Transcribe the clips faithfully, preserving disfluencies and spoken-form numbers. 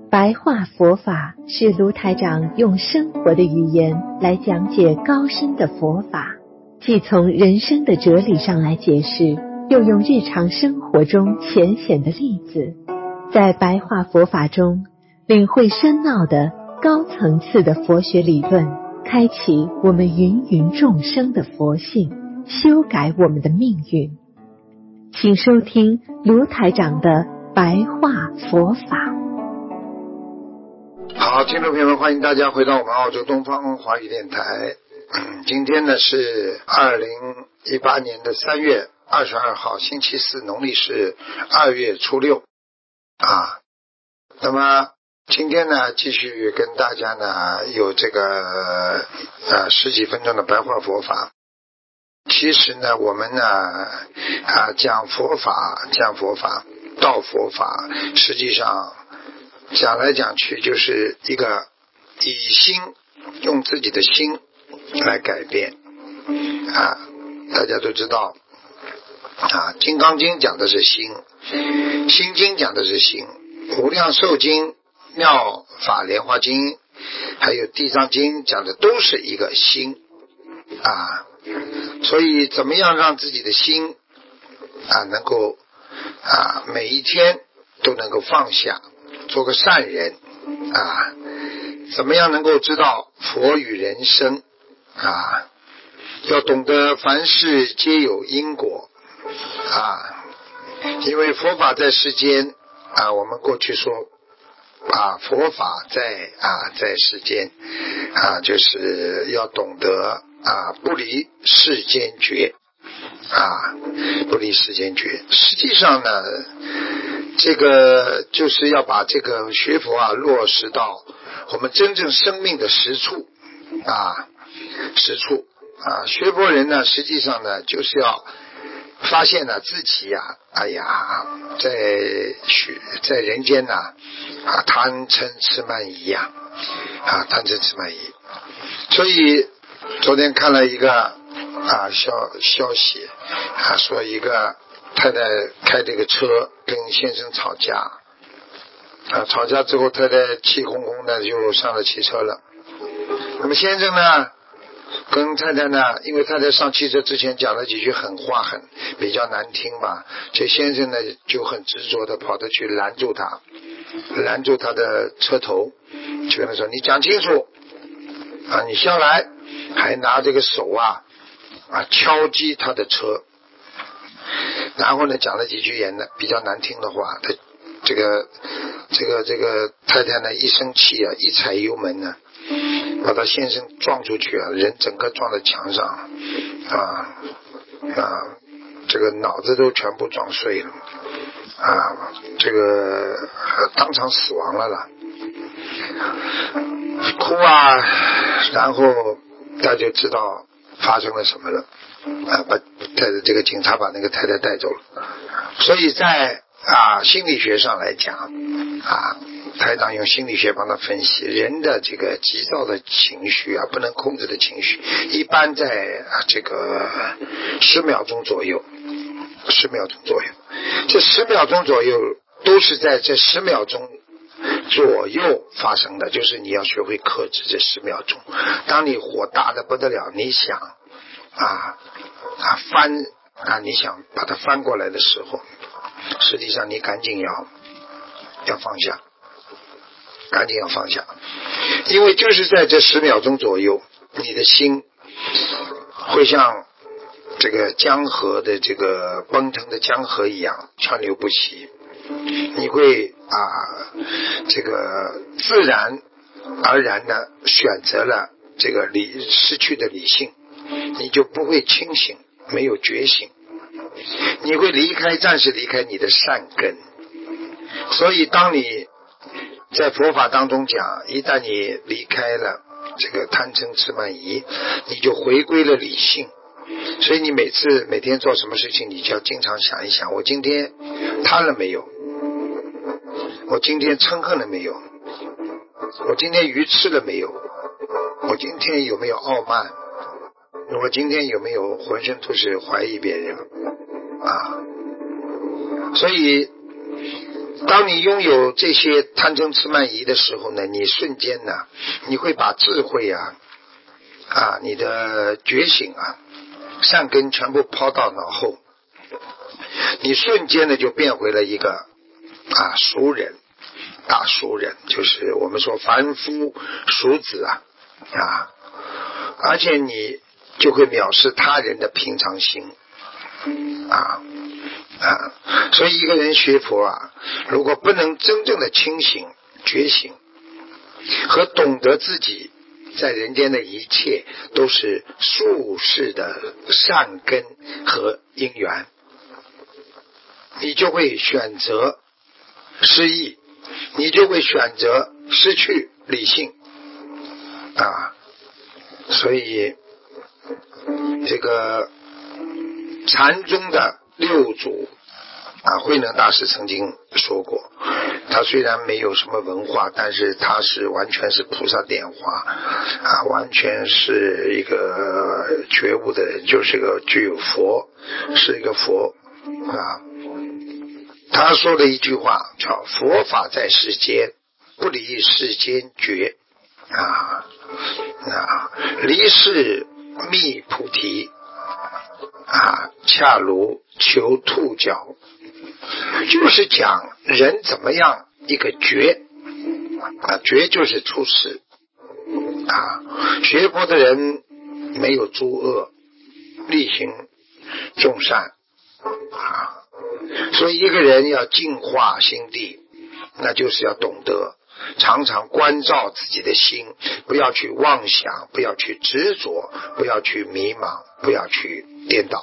白话佛法是卢台长用生活的语言来讲解高深的佛法，既从人生的哲理上来解释，又用日常生活中浅显的例子，在白话佛法中领会深奥的高层次的佛学理论，开启我们芸芸众生的佛性，修改我们的命运。请收听卢台长的白话佛法。 好，听众朋友们，欢迎大家回到我们澳洲东方华语电台。今天呢是二零一八年的三月二十二号，星期四，农历是二月初六啊。那么今天呢，继续跟大家呢有这个呃十几分钟的白话佛法。其实呢，我们呢啊讲佛法，讲佛法，道佛法，实际上讲来讲去就是一个以心，用自己的心来改变啊。大家都知道啊，《金刚经》讲的是心，《心经》讲的是心，《无量寿经》、《妙法莲华经》还有《地藏经》讲的都是一个心啊。所以怎么样让自己的心啊能够啊每一天都能够放下，做个善人啊？怎么样能够知道佛与人生啊？要懂得凡事皆有因果啊！因为佛法在世间啊，我们过去说啊，佛法在啊在世间啊，就是要懂得啊不离世间觉啊，不离世间觉。实际上呢，这个就是要把这个学佛啊落实到我们真正生命的实处啊，实处啊。学佛人呢，实际上呢，就是要发现呢自己呀、啊，哎呀，在学在人间呢啊，贪嗔痴慢疑呀啊，贪嗔痴慢疑。所以昨天看了一个啊消消息啊，说一个太太开这个车跟先生吵架啊，吵架之后太太气哄哄的就上了汽车了。那么先生呢跟太太呢，因为太太上汽车之前讲了几句狠话，很比较难听嘛，这先生呢就很执着的跑着去拦住他，拦住他的车头，就跟他说：“你讲清楚啊，你下来！”还拿这个手啊啊敲击他的车，然后呢讲了几句言呢比较难听的话。他这个这个这个太太呢一生气啊，一踩油门呢，把他先生撞出去啊，人整个撞在墙上啊啊，这个脑子都全部撞碎了啊，这个当场死亡了啦，哭啊，然后大家就知道发生了什么了啊，把带着这个警察把那个太太带走了。所以在啊心理学上来讲啊，台长用心理学帮他分析人的这个急躁的情绪啊，不能控制的情绪，一般在啊这个十秒钟左右，十秒钟左右，这十秒钟左右都是在这十秒钟左右发生的，就是你要学会克制这十秒钟。当你火大的不得了，你想啊啊翻啊，你想把它翻过来的时候，实际上你赶紧要要放下，赶紧要放下，因为就是在这十秒钟左右，你的心会像这个江河的这个奔腾的江河一样川流不息，你会啊这个自然而然的选择了这个理失去的理性，你就不会清醒，没有觉醒，你会离开暂时离开你的善根。所以当你在佛法当中讲，一旦你离开了这个贪嗔痴慢疑，你就回归了理性。所以你每次每天做什么事情，你就要经常想一想，我今天贪了没有，我今天嗔恨了没有，我今天愚痴了没有，我今天有没有傲慢，我今天有没有浑身都是怀疑别人啊。所以当你拥有这些贪嗔痴慢疑的时候呢，你瞬间呢，你会把智慧啊啊，你的觉醒啊，善根全部抛到脑后，你瞬间呢就变回了一个啊俗人，大俗人，就是我们说凡夫俗子啊啊，而且你就会藐视他人的平常心啊啊，所以一个人学佛啊，如果不能真正的清醒觉醒和懂得自己在人间的一切都是宿世的善根和因缘，你就会选择失忆，你就会选择失去理性啊。所以这个禅宗的六祖啊，慧能大师曾经说过，他虽然没有什么文化，但是他是完全是菩萨点化啊，完全是一个觉悟的人，就是个具有佛，是一个佛啊。他说的一句话叫佛法在世间，不离世间觉啊啊，离世觅菩提啊，恰如求兔角，就是讲人怎么样一个觉啊，觉就是出世啊，学佛的人没有诸恶，力行众善啊，所以一个人要净化心地，那就是要懂得常常关照自己的心，不要去妄想，不要去执着，不要去迷茫，不要去颠倒。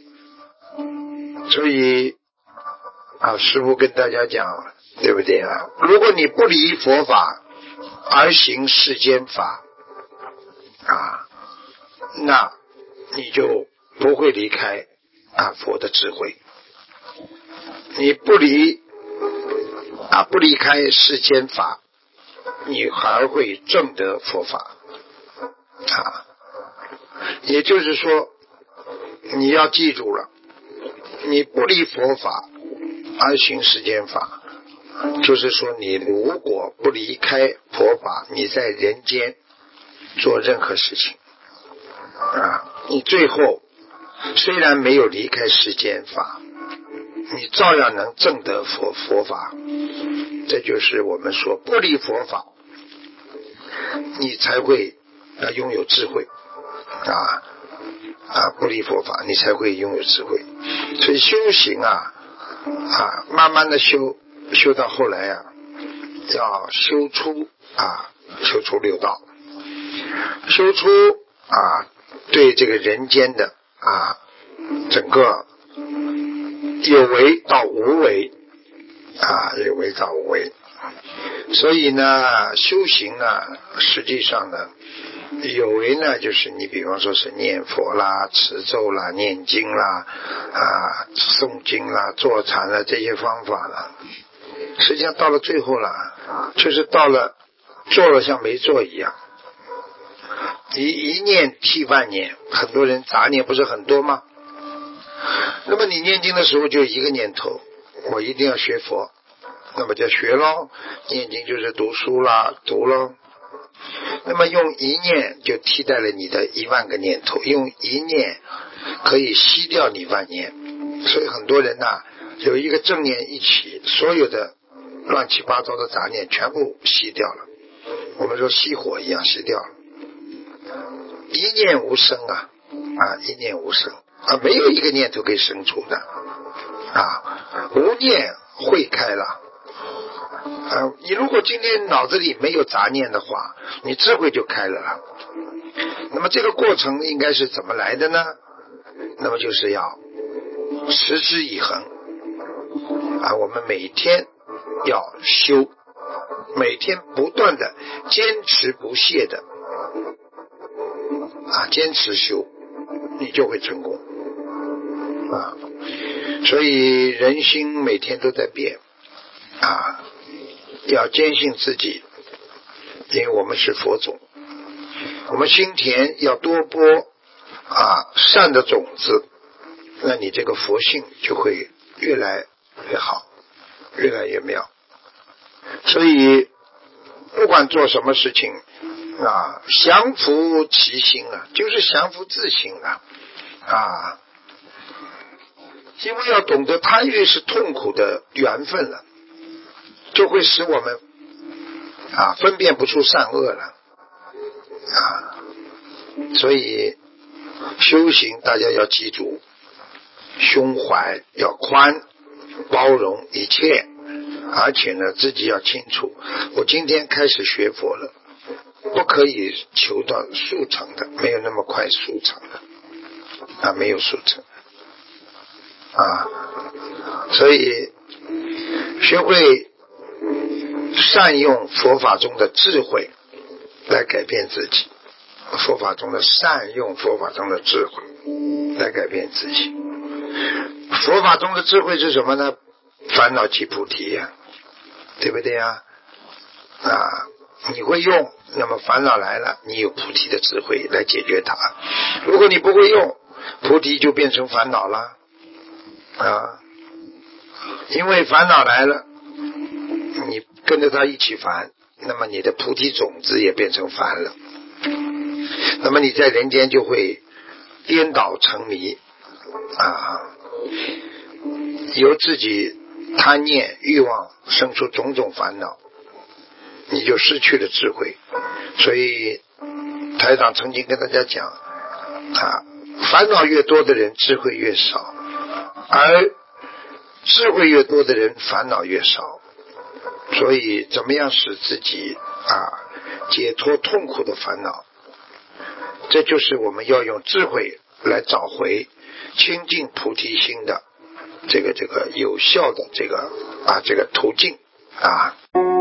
所以啊，师父跟大家讲，对不对啊？如果你不离佛法而行世间法啊，那你就不会离开啊佛的智慧。你不离啊不离开世间法，你还会证得佛法啊。也就是说，你要记住了，你不离佛法而行世间法，就是说你如果不离开佛法，你在人间做任何事情啊，你最后虽然没有离开世间法，你照样能证得佛佛法。这就是我们说不离佛法，你才会啊拥有智慧啊啊不离佛法，你才会拥有智慧。所以修行啊啊，慢慢的修，修到后来啊，要修出啊修出六道，修出啊对这个人间的啊整个有为到无为啊，有为到无为。所以呢，修行呢，实际上呢，有为呢，就是你比方说是念佛啦、持咒啦、念经啦、啊诵经啦、坐禅啦这些方法啦，实际上到了最后了，就是到了做了像没做一样。一一念替万念，很多人杂念不是很多吗？那么你念经的时候就一个念头，我一定要学佛，那么就学咯，念经就是读书啦，读咯。那么用一念就替代了你的一万个念头，用一念可以吸掉你万念。所以很多人呐、啊，有一个正念一起，所有的乱七八糟的杂念全部吸掉了，我们说熄火一样熄掉了。一念无生啊啊，一念无生啊，没有一个念头可以生出的啊，无念慧开了啊。你如果今天脑子里没有杂念的话，你智慧就开了了。那么这个过程应该是怎么来的呢？那么就是要持之以恒啊，我们每天要修，每天不断的坚持不懈的啊，坚持修，你就会成功啊。所以人心每天都在变啊，要坚信自己，因为我们是佛种，我们心田要多播啊善的种子，那你这个佛性就会越来越好，越来越妙。 所以不管做什么事情啊，降伏其心啊，就是降伏自心啊啊，因为要懂得贪欲是痛苦的缘分了，就会使我们啊分辨不出善恶了啊，所以修行大家要记住，胸怀要宽，包容一切，而且呢自己要清楚，我今天开始学佛了，不可以求到速成的，没有那么快速成的啊，没有速成啊，所以学会善用佛法中的智慧来改变自己，佛法中的善用佛法中的智慧来改变自己。佛法中的智慧是什么呢？烦恼即菩提呀、啊，对不对呀、啊？啊，你会用，那么烦恼来了，你有菩提的智慧来解决它。如果你不会用，菩提就变成烦恼了啊！因为烦恼来了，你跟着它一起烦，那么你的菩提种子也变成烦了，那么你在人间就会颠倒成迷啊，由自己贪念欲望生出种种烦恼，你就失去了智慧。所以台长曾经跟大家讲啊，烦恼越多的人智慧越少，而智慧越多的人烦恼越少。所以怎么样使自己啊解脱痛苦的烦恼，这就是我们要用智慧来找回清净菩提心的这个这个有效的这个啊这个途径啊。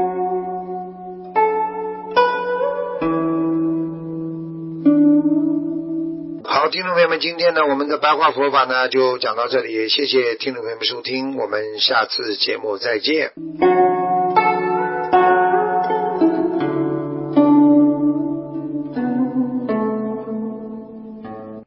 好，听众朋友们，今天呢我们的白话佛法呢就讲到这里，谢谢听众朋友们收听，我们下次节目再见。